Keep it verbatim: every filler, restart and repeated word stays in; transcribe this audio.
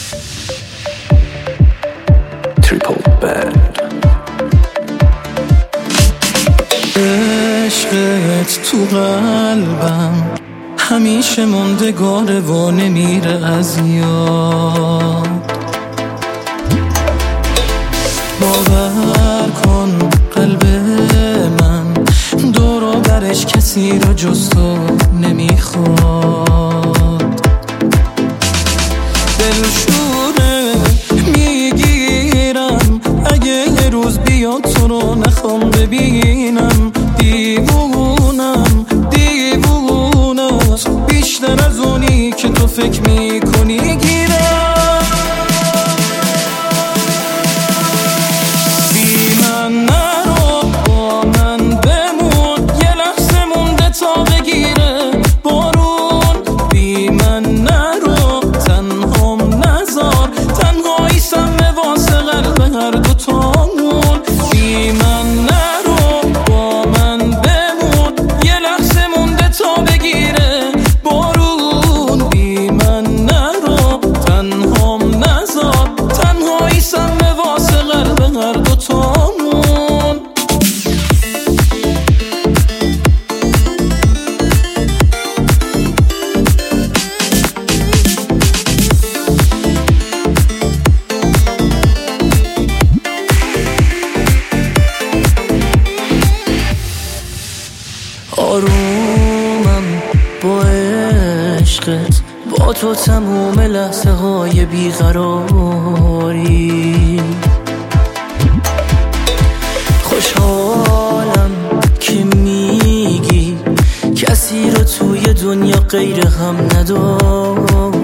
عشقت تو قلبم همیشه موندگاره و نمیره از یاد. باور کن قلب من دور و برش کسی رو جز تو نمیخواد. دلشوره میگیرم اگه یه روز بیاد تو رو نخوام ببینم. دیوونم دیوونم بیشتر از اونی که تو فکر میکنی گیرم. بی من نرو با من بمون یه لحظه مونده تا بگیره بارون. بی من نرو تنهام نذار تنهایی سمه واسه قلب هر دوتامون. بی من نرو با من بمون یه لحظه مونده تا بگیره بارون. بی من نرو تنهام نذار تنهایی سمه واسه قلب هر دوتامون. آرومم با عشقت با تو تموم لحظه های بیقراری. خوشحالم که میگی کسی رو توی دنیا غیر هم نداری.